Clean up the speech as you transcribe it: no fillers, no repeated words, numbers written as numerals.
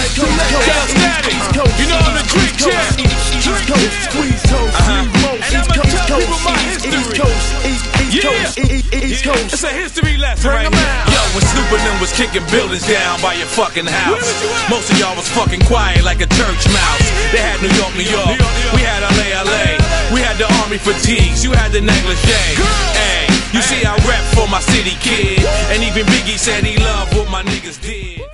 Static, you know I'm the drink champ. Squeeze toes, And I'ma tell people my history. It's a history lesson right now. Yo, when Snoop and them was kicking buildings down by your fucking house, most of y'all was fucking quiet like a church mouse. They had New York, New York. We had LA, LA. We had the army fatigues. You had the negligee. Hey, you see I rap for my city, kid. And even Biggie said he loved what my niggas did.